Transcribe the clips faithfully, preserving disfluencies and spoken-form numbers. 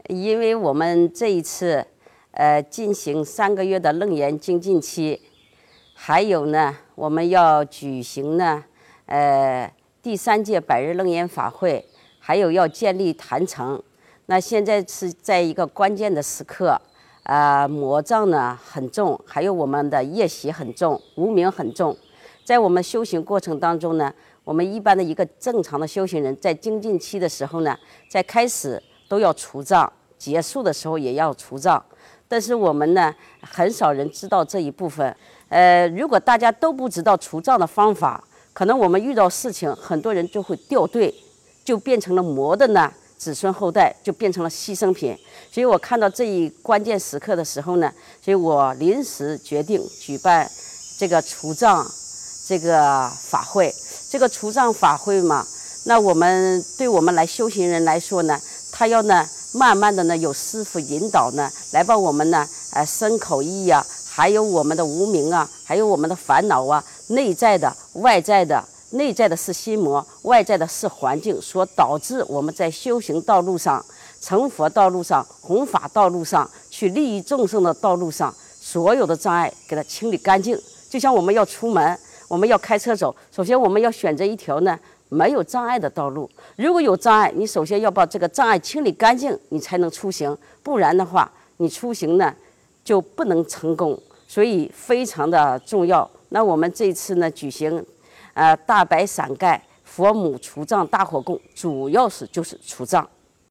因为我们这一次，呃，进行三个月的楞严精进期，还有呢，我们要举行呢，呃，第三届百日楞严法会，还有要建立坛城。那现在是在一个关键的时刻，啊、呃，魔障呢很重，还有我们的业习很重，无明很重。在我们修行过程当中呢，我们一般的一个正常的修行人，在精进期的时候呢，在开始都要除障，结束的时候也要除障。但是我们呢，很少人知道这一部分。呃，如果大家都不知道除障的方法，可能我们遇到事情，很多人就会掉队，就变成了魔的呢子孙后代，就变成了牺牲品。所以我看到这一关键时刻的时候呢，所以我临时决定举办这个除障这个法会。这个除障法会嘛，那我们对我们来修行人来说呢，他要呢慢慢的呢有师父引导呢，来帮我们呢呃身口意啊，还有我们的无明啊，还有我们的烦恼啊，内在的外在的，内在的是心魔，外在的是环境，所导致我们在修行道路上、成佛道路上、弘法道路上、去利益众生的道路上，所有的障碍给它清理干净。就像我们要出门，我们要开车走，首先我们要选择一条呢没有障碍的道路。如果有障碍，你首先要把这个障碍清理干净，你才能出行，不然的话，你出行呢就不能成功。所以非常的重要。那我们这次呢举行，呃，大白伞盖佛母除障大火供，主要是就是除障。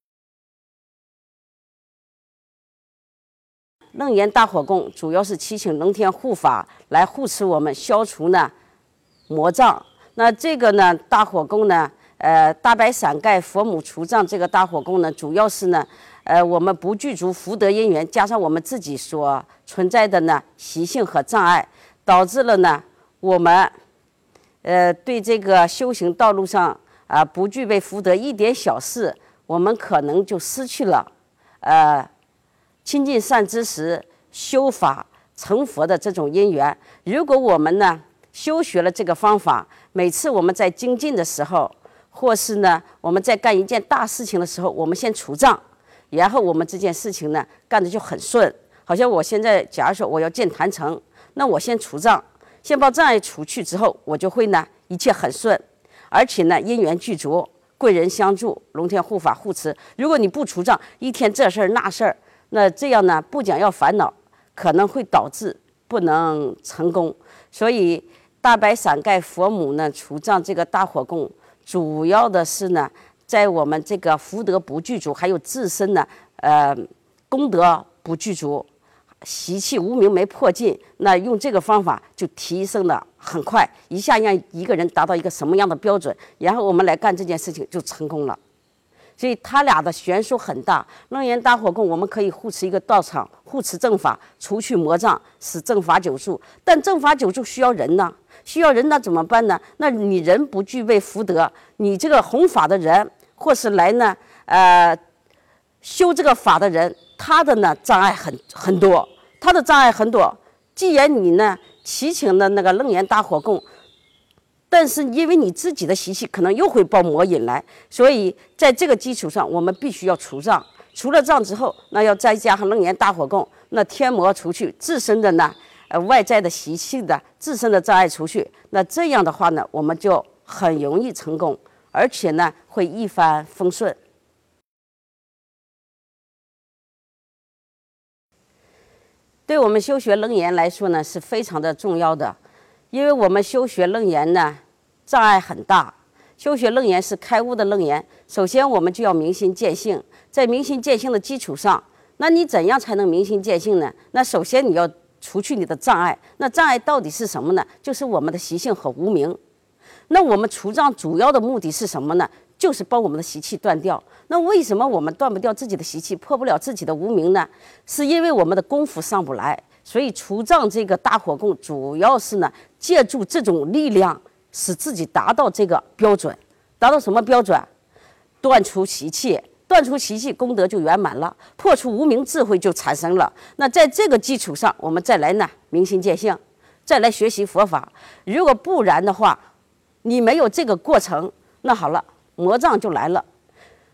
楞严大火供主要是祈请龙天护法来护持我们，消除呢魔障。那这个呢大火供呢，呃，大白伞盖佛母除障这个大火供呢，主要是呢，呃，我们不具足福德因缘，加上我们自己所存在的呢习性和障碍，导致了呢我们，呃，对这个修行道路上啊、呃、不具备福德，一点小事，我们可能就失去了，呃。亲近善知识、修法成佛的这种因缘。如果我们呢修学了这个方法，每次我们在精进的时候，或是呢我们在干一件大事情的时候，我们先除障，然后我们这件事情呢干的就很顺。好像我现在假如说我要建坛城，那我先除障，先把障碍除去之后，我就会呢一切很顺，而且呢因缘具足，贵人相助，龙天护法护持。如果你不除障，一天这事儿那事儿，那这样呢，不讲要烦恼，可能会导致不能成功。所以大白伞盖佛母呢除障这个大火供，主要的是呢，在我们这个福德不具足，还有自身呢，呃，功德不具足，习气无明没破尽，那用这个方法就提升的很快，一下让一个人达到一个什么样的标准，然后我们来干这件事情就成功了。所以他俩的悬殊很大。楞严大火供，我们可以护持一个道场，护持正法，除去魔障，使正法久住。但正法久住需要人呢，需要人，那怎么办呢？那你人不具备福德，你这个弘法的人，或是来呢，呃，修这个法的人，他的呢障碍很很多，他的障碍很多。既然你呢祈请的那个楞严大火供，但是因为你自己的习气可能又会把魔引来，所以在这个基础上，我们必须要除障。除了障之后，那要再加上楞严大火供，那天魔除去，自身的呢，呃，外在的习气的自身的障碍除去，那这样的话呢，我们就很容易成功，而且呢，会一帆风顺。对我们修学楞严来说呢，是非常的重要的。因为我们修学楞严呢，障碍很大。修学楞严是开悟的楞严，首先我们就要明心见性，在明心见性的基础上，那你怎样才能明心见性呢？那首先你要除去你的障碍。那障碍到底是什么呢？就是我们的习性和无明。那我们除障主要的目的是什么呢？就是帮我们的习气断掉。那为什么我们断不掉自己的习气，破不了自己的无明呢？是因为我们的功夫上不来。所以除障这个大火供，主要是呢借助这种力量，使自己达到这个标准。达到什么标准？断除习气，断除习气，功德就圆满了，破除无明，智慧就产生了。那在这个基础上，我们再来呢明心见性，再来学习佛法。如果不然的话，你没有这个过程，那好了，魔障就来了。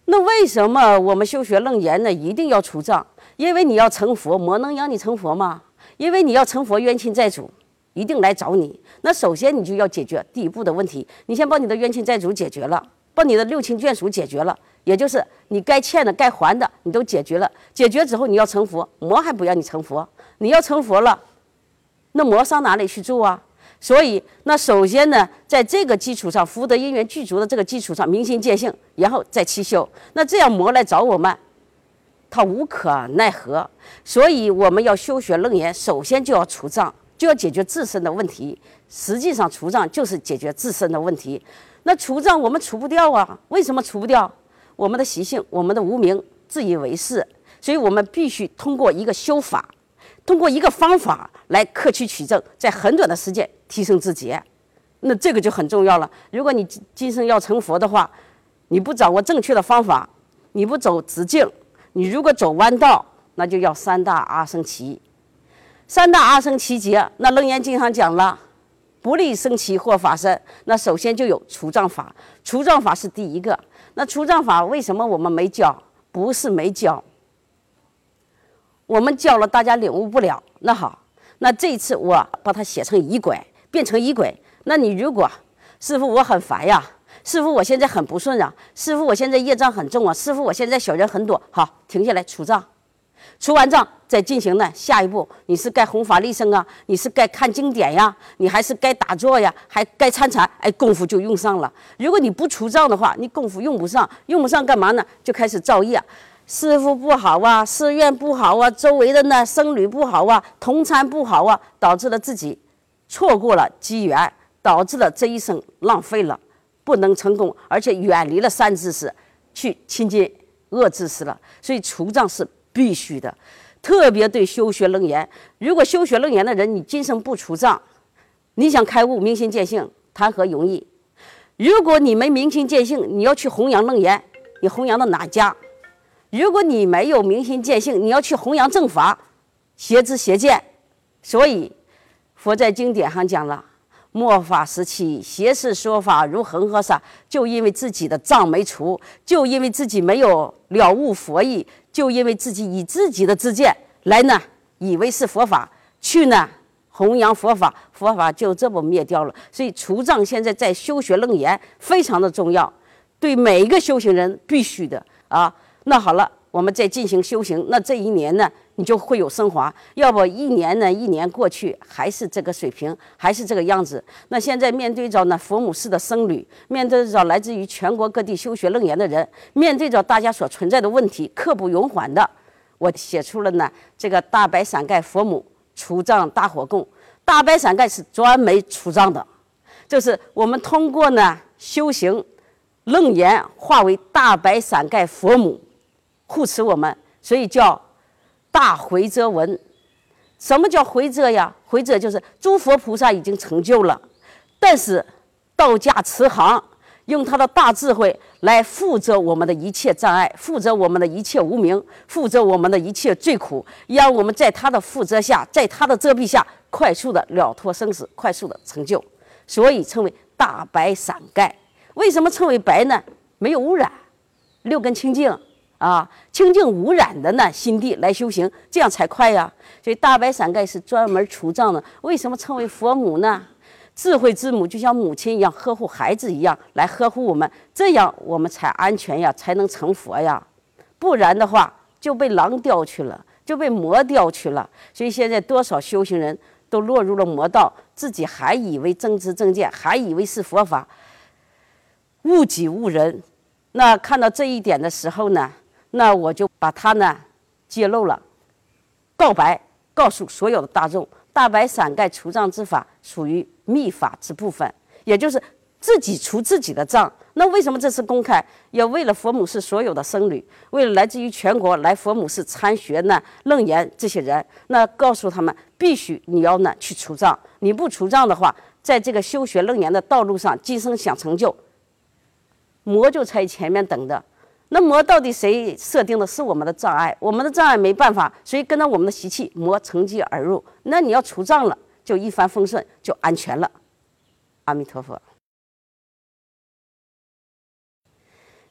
那为什么我们修学楞严呢？一定要除障？因为你要成佛，魔能让你成佛吗？因为你要成佛，冤亲债主一定来找你。那首先你就要解决第一步的问题，你先把你的冤亲债主解决了，把你的六亲眷属解决了，也就是你该欠的、该还的，你都解决了。解决之后，你要成佛，魔还不让你成佛。你要成佛了，那魔上哪里去住啊？所以，那首先呢，在这个基础上，福德因缘具足的这个基础上，明心见性，然后再七修。那这样魔来找我们，他无可奈何。所以我们要修学楞严，首先就要除障，就要解决自身的问题。实际上，除障就是解决自身的问题。那除障我们除不掉啊？为什么除不掉？我们的习性，我们的无明，自以为是。所以我们必须通过一个修法。通过一个方法来克取取证，在很短的时间提升自己，那这个就很重要了。如果你今生要成佛的话，你不掌握正确的方法，你不走直径，你如果走弯道，那就要三大阿僧祇。三大阿僧祇劫，那楞严经上讲了，不立僧祇或法身。那首先就有除障法，除障法是第一个。那除障法为什么我们没教？不是没教。我们教了，大家领悟不了。那好，那这一次我把它写成仪轨，变成仪轨。那你如果师父我很烦呀，师父我现在很不顺啊，师父我现在业障很重啊，师父我现在小人很多。好，停下来除障，除完障再进行呢下一步，你是该弘法利生啊，你是该看经典呀，你还是该打坐呀，还该参禅，哎，功夫就用上了。如果你不除障的话，你功夫用不上，用不上干嘛呢？就开始造业。师父不好啊，寺院不好啊，周围的呢僧侣不好啊，同参不好啊，导致了自己错过了机缘，导致了这一生浪费了，不能成功，而且远离了善知识，去亲近恶知识了。所以除障是必须的，特别对修学楞严。如果修学楞严的人，你今生不除障，你想开悟明心见性，谈何容易？如果你没明心见性，你要去弘扬楞严，你弘扬到哪家？如果你没有明心见性，你要去弘扬正法，邪知邪见。所以佛在经典上讲了，末法时期邪事说法如恒河沙，就因为自己的障没除，就因为自己没有了悟佛意，就因为自己以自己的知见来呢以为是佛法，去呢弘扬佛法，佛法就这么灭掉了。所以除障现在在修学楞严非常的重要，对每一个修行人必须的啊。那好了，我们再进行修行，那这一年呢，你就会有升华。要不一年呢，一年过去还是这个水平，还是这个样子。那现在面对着呢佛母寺的僧侣，面对着来自于全国各地修学楞严的人，面对着大家所存在的问题，刻不容缓的，我写出了呢这个大白伞盖佛母除障大火供。大白伞盖是专门除障的，就是我们通过呢修行楞严，化为大白伞盖佛母。护持我们，所以叫大回遮文。什么叫回遮呀？回遮就是诸佛菩萨已经成就了，但是道家慈航，用他的大智慧来负责我们的一切障碍，负责我们的一切无明，负责我们的一切罪苦，让我们在他的负责下，在他的遮蔽下，快速的了脱生死，快速的成就，所以称为大白伞盖。为什么称为白呢？没有污染，六根清净。啊，清净无染的呢心地来修行，这样才快呀。所以大白伞盖是专门除障的。为什么称为佛母呢？智慧之母就像母亲一样呵护孩子一样来呵护我们，这样我们才安全呀，才能成佛呀。不然的话就被狼叼去了，就被魔叼去了。所以现在多少修行人都落入了魔道，自己还以为正知正见，还以为是佛法，误己误人。那看到这一点的时候呢，那我就把它呢揭露了，告白告诉所有的大众，大白伞盖除障之法属于密法之部分，也就是自己除自己的障。那为什么这次公开？要为了佛母寺所有的僧侣，为了来自于全国来佛母寺参学呢楞严这些人，那告诉他们必须你要呢去除障，你不除障的话，在这个修学楞严的道路上，今生想成就，魔就在前面等着。那魔到底谁设定的？是我们的障碍，我们的障碍没办法，所以跟着我们的习气，魔乘机而入。那你要除障了，就一帆风顺，就安全了。阿弥陀佛。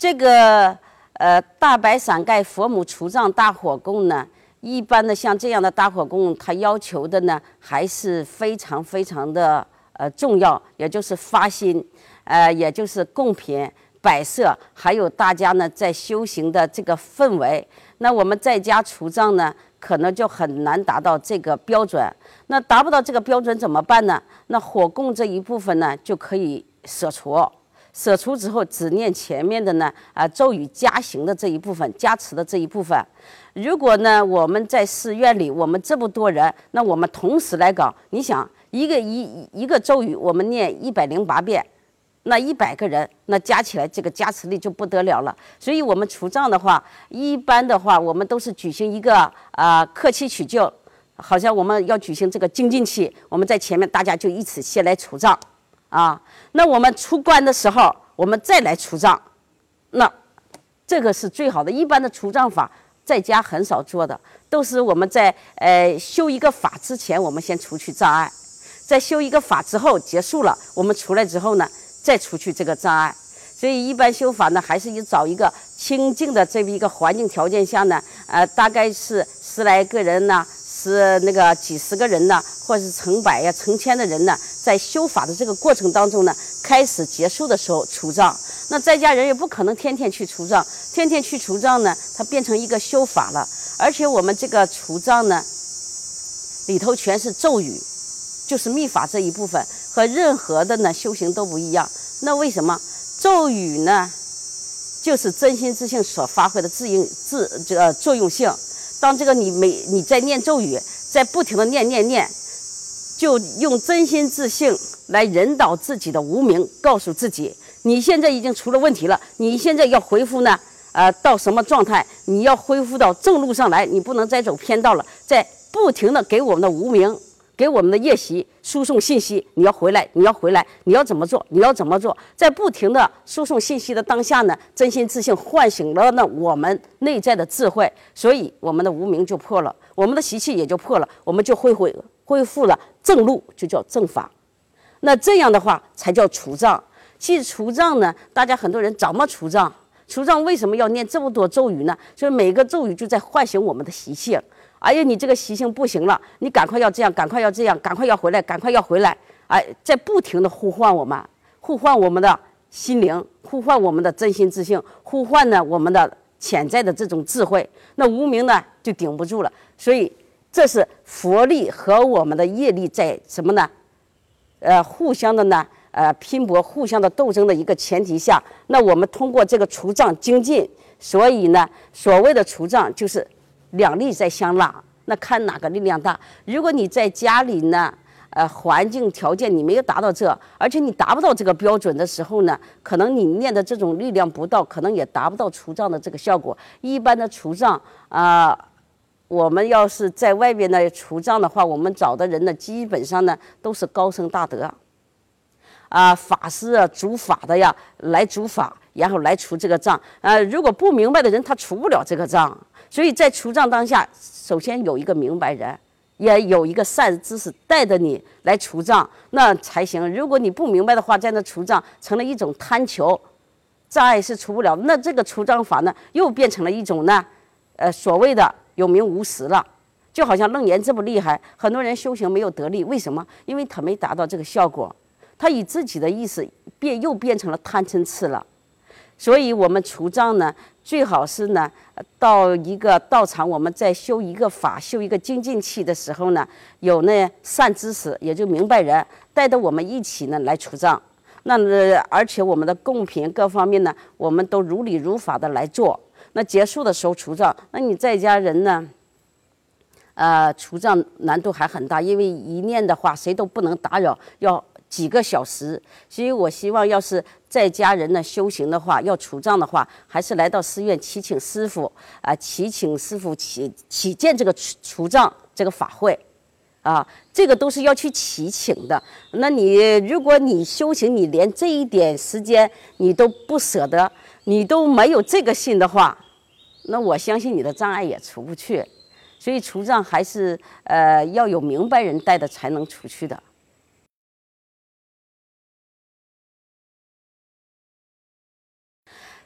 这个呃大白伞盖佛母除障大火供呢，一般的像这样的大火供，它要求的呢还是非常非常的呃重要，也就是发心，呃，也就是供品、摆设，还有大家呢在修行的这个氛围。那我们在家除障呢，可能就很难达到这个标准。那达不到这个标准怎么办呢？那火供这一部分呢，就可以舍除。舍除之后，只念前面的呢啊、呃、咒语加行的这一部分，加持的这一部分。如果呢我们在寺院里，我们这么多人，那我们同时来搞，你想一个一一个咒语，我们念一百零八遍。那一百个人，那加起来这个加持力就不得了了。所以我们除障的话，一般的话，我们都是举行一个啊、呃、客期取救，好像我们要举行这个精进期，我们在前面大家就一起先来除障啊。那我们出关的时候，我们再来除障，那这个是最好的。一般的除障法在家很少做的，都是我们在呃修一个法之前，我们先除去障碍，在修一个法之后结束了，我们出来之后呢，再除去这个障碍。所以一般修法呢，还是以找一个清净的这么一个环境条件下呢，呃，大概是十来个人呢，是那个几十个人呢，或者是成百呀、成千的人呢，在修法的这个过程当中呢，开始结束的时候除障。那在家人也不可能天天去除障，天天去除障呢，它变成一个修法了。而且我们这个除障呢，里头全是咒语，就是密法这一部分，和任何的呢修行都不一样。那为什么咒语呢？就是真心自性所发挥的自应自这个作用性。当这个你每你在念咒语，在不停的念念念，就用真心自性来引导自己的无明，告诉自己，你现在已经出了问题了，你现在要恢复呢，呃，到什么状态？你要恢复到正路上来，你不能再走偏道了。在不停的给我们的无明，给我们的业习输送信息，你要回来，你要回来，你要怎么做？你要怎么做？在不停的输送信息的当下呢，真心自性唤醒了呢我们内在的智慧，所以我们的无明就破了，我们的习气也就破了，我们就恢恢恢复了正路，就叫正法。那这样的话才叫除障。其实除障呢，大家很多人怎么除障？除障为什么要念这么多咒语呢？所以每个咒语就在唤醒我们的习性。哎呀，你这个习性不行了，你赶快要这样，赶快要这样，赶快要回来，赶快要回来！哎，在不停的呼唤我们，呼唤我们的心灵，呼唤我们的真心自性，呼唤呢我们的潜在的这种智慧。那无明呢就顶不住了，所以这是佛力和我们的业力在什么呢？呃，互相的呢，呃，拼搏，互相的斗争的一个前提下，那我们通过这个除障精进，所以呢，所谓的除障就是两力在相拉，那看哪个力量大。如果你在家里呢，呃，环境条件你没有达到这，而且你达不到这个标准的时候呢，可能你念的这种力量不到，可能也达不到除障的这个效果。一般的除障啊、呃，我们要是在外边呢除障的话，我们找的人呢，基本上呢都是高僧大德啊，法师啊，主法的呀，来主法，然后来除这个障。呃，如果不明白的人，他除不了这个障。所以在除障当下，首先有一个明白人，也有一个善知识带着你来除障，那才行。如果你不明白的话，在那除障成了一种贪求，障碍是除不了。那这个除障法呢，又变成了一种呢，呃，所谓的有名无实了。就好像楞严这么厉害，很多人修行没有得力，为什么？因为他没达到这个效果，他以自己的意思变又变成了贪嗔痴了。所以我们除障呢，最好是呢，到一个道场，我们在修一个法、修一个精进器的时候呢，有那善知识，也就明白人带着我们一起呢来除障。那呃，而且我们的贡品各方面呢，我们都如理如法的来做。那结束的时候除障，那你在家人呢，呃，除障难度还很大，因为一念的话，谁都不能打扰，要几个小时。所以我希望，要是在家人呢修行的话，要除障的话，还是来到寺院祈请师傅啊、呃，祈请师傅起起见这个除除障这个法会，啊，这个都是要去祈请的。那你如果你修行，你连这一点时间你都不舍得，你都没有这个心的话，那我相信你的障碍也除不去。所以除障还是呃要有明白人带的才能除去的。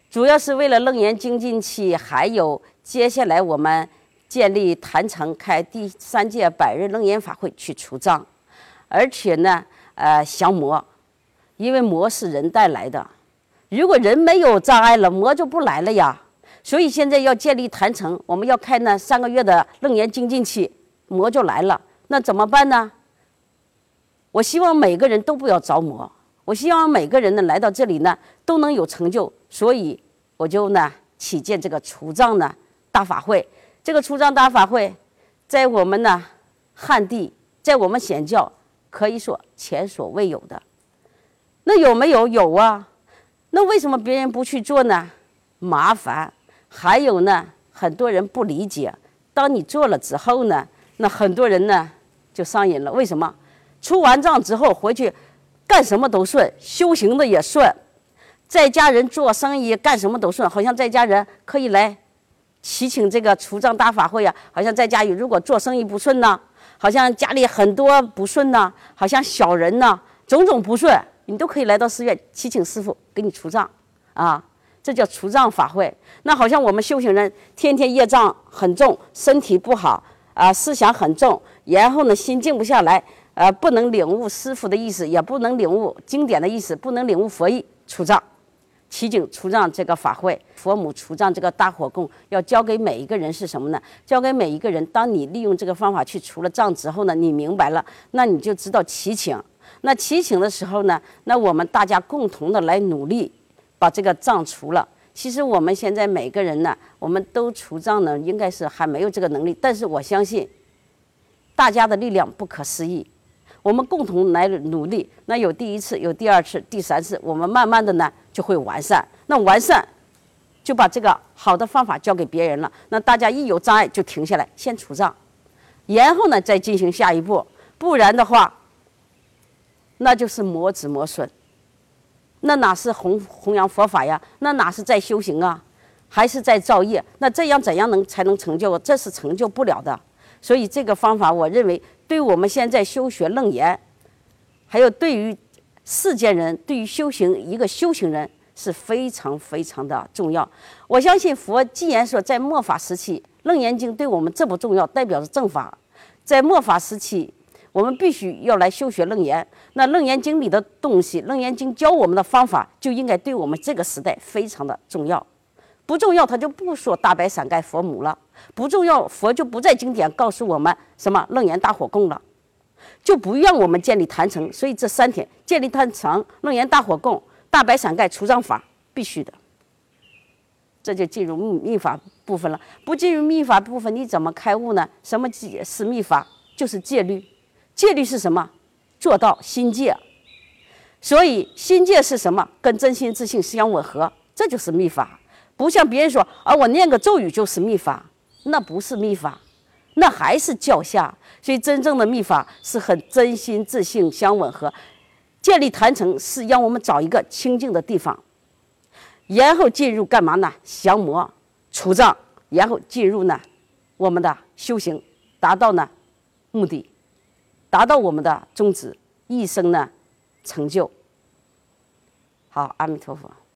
主要是为了楞严精进期，还有接下来我们建立坛城开第三届百日楞严法会去除障，而且呢，呃，降魔，因为魔是人带来的，如果人没有障碍了，魔就不来了呀。所以现在要建立坛城，我们要开那三个月的楞严精进期，魔就来了，那怎么办呢？我希望每个人都不要着魔，我希望每个人呢来到这里呢都能有成就，所以我就呢起建这个除障呢大法会。这个除障大法会，在我们呢汉地，在我们显教可以说前所未有的。那有没有？有啊。那为什么别人不去做呢？麻烦。还有呢，很多人不理解。当你做了之后呢，那很多人呢就上瘾了。为什么？出完障之后回去干什么都顺，修行的也顺，在家人做生意干什么都顺，好像在家人可以来祈请这个除障大法会啊，好像在家里如果做生意不顺呢，好像家里很多不顺呢，好像小人呢，种种不顺，你都可以来到寺院祈请师父给你除障啊。这叫除障法会。那好像我们修行人天天业障很重，身体不好啊、呃，思想很重，然后呢心静不下来，呃，不能领悟师父的意思，也不能领悟经典的意思，不能领悟佛意，除障。祈请除障这个法会，佛母除障这个大火供要教给每一个人是什么呢？教给每一个人，当你利用这个方法去除了障之后呢，你明白了，那你就知道祈请。那祈请的时候呢，那我们大家共同的来努力。把这个障除了。其实我们现在每个人呢，我们都除障呢，应该是还没有这个能力。但是我相信，大家的力量不可思议，我们共同来努力。那有第一次，有第二次，第三次，我们慢慢的呢就会完善。那完善，就把这个好的方法交给别人了。那大家一有障碍就停下来，先除障，然后呢再进行下一步。不然的话，那就是魔子魔孙。那哪是弘弘扬佛法呀？那哪是在修行啊？还是在造业？那这样怎样能才能成就？这是成就不了的。所以这个方法，我认为对我们现在修学楞严，还有对于世间人，对于修行一个修行人是非常非常的重要。我相信佛既然说在末法时期，楞严经对我们这么重要，代表着正法，在末法时期。我们必须要来修学楞严，那楞严经里的东西，楞严经教我们的方法，就应该对我们这个时代非常的重要。不重要，他就不说大白伞盖佛母了；不重要，佛就不在经典告诉我们什么楞严大火供了，就不让我们建立坛城。所以这三天建立坛城、楞严大火供、大白伞盖除障法必须的。这就进入密法部分了。不进入密法部分，你怎么开悟呢？什么是密法？就是戒律。戒律是什么？做到心戒。所以心戒是什么？跟真心自信相吻合，这就是密法。不像别人说啊，我念个咒语就是密法，那不是密法，那还是教下。所以真正的密法是很真心自信相吻合。建立坛城是让我们找一个清净的地方，然后进入干嘛呢？降魔除障，然后进入呢我们的修行，达到呢目的。达到我们的宗旨，一生呢成就。好，阿弥陀佛。